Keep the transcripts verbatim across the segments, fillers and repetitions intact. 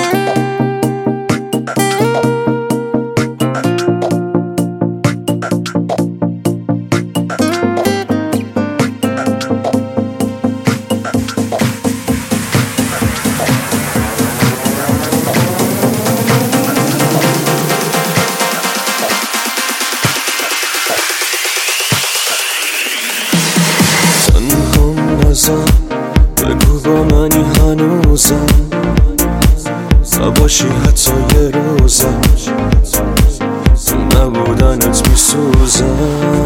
بگو با منی هنوزم نباشی حتی یه روزم تو نبودنت میسوزم.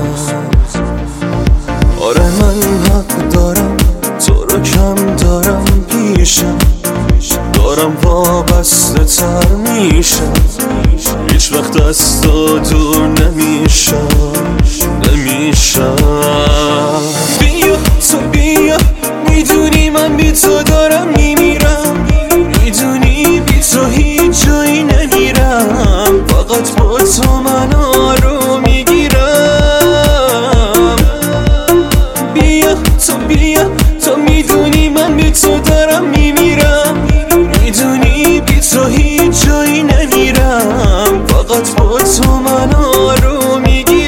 آره من حق دارم تو رو کم دارم پیشم، دارم وابسته تر میشم، هیچ وقت از تو دور نمیشم نمیشم. بیا تو بیا، میدونی من بی تو دارم میمیرم، میدونی بی تو هیچ جایی نمیرم، فقط با تو من آروم میگیرم. بیا تو بیا، تو میدونی من بی تو دارم میمیرم، میدونی بی تو هیچ جایی نمیرم، فقط با تو من آروم میگیرم.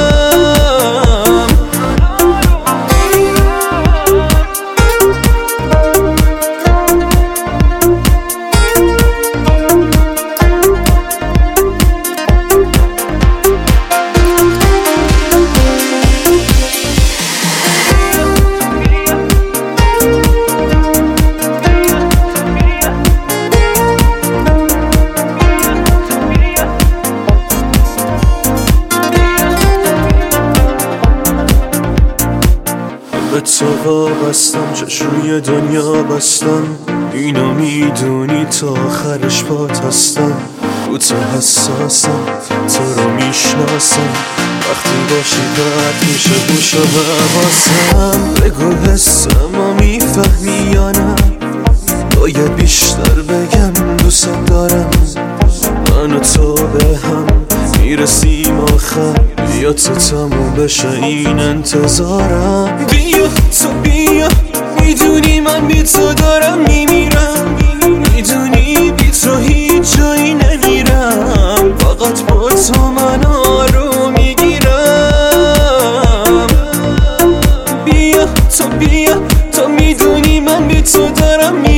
به تو وابستم، چشوی دنیا بستم، اینو میدونی تا آخرش بات هستم. رو تو حساسم، تو رو میشناسم، وقتی باشی راحت میشه گوش و حواسم. بگو حسمو میفهمی یا نه، باید بیشتر بگم دوست دارم. من و تو به هم میرسیم آخر، بیا تو تموم بشه این انتظارم. بیا تو بیا، میدونی من بی تو دارم میمیرم، میدونی بی تو هیچ جایی نمیرم، فقط با تو من آروم میگیرم. بیا تو بیا، تو میدونی من بی تو دارم میمیرم،